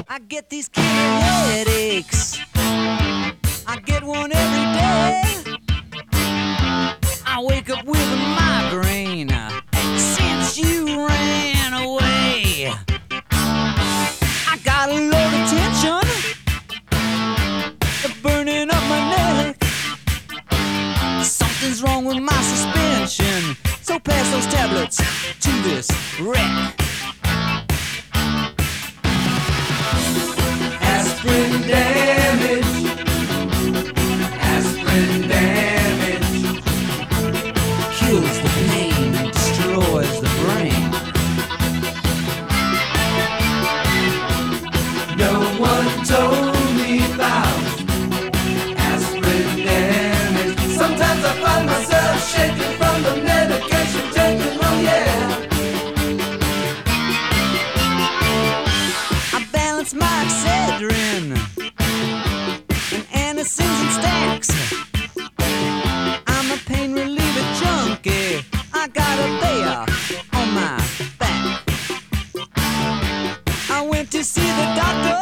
I get these killer headaches. I get one every day. I wake up with a migraine since you ran away. I got a load of tension burning up my neck. Something's wrong with my suspension, so pass those tablets to this wreck. Aspirin damage, aspirin damage, kills the pain and destroys the brain. No one told me about aspirin damage. Sometimes I find myself shaking from the medication taking, oh yeah. I balance my Excedrin and Anacins and Stacks. I'm a pain reliever junkie. I got a bear on my back. I went to see the doctor.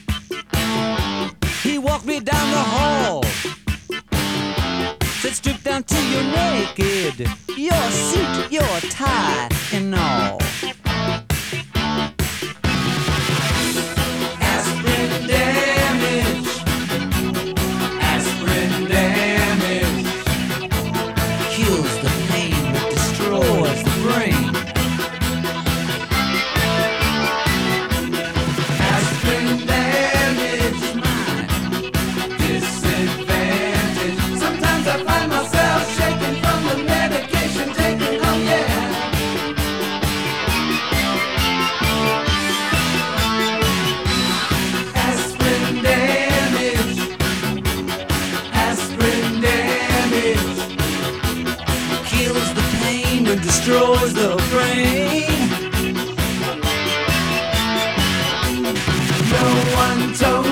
He walked me down the hall. Said strip down till you're naked, your suit, your tie, and all. Aspirin damage, aspirin damage, kills the pain but destroys the brain. Aspirin damage is my disadvantage. Sometimes I find myself shaking from the medication taking, oh yeah. Aspirin damage, aspirin damage, kills the pain and destroys the brain. No one told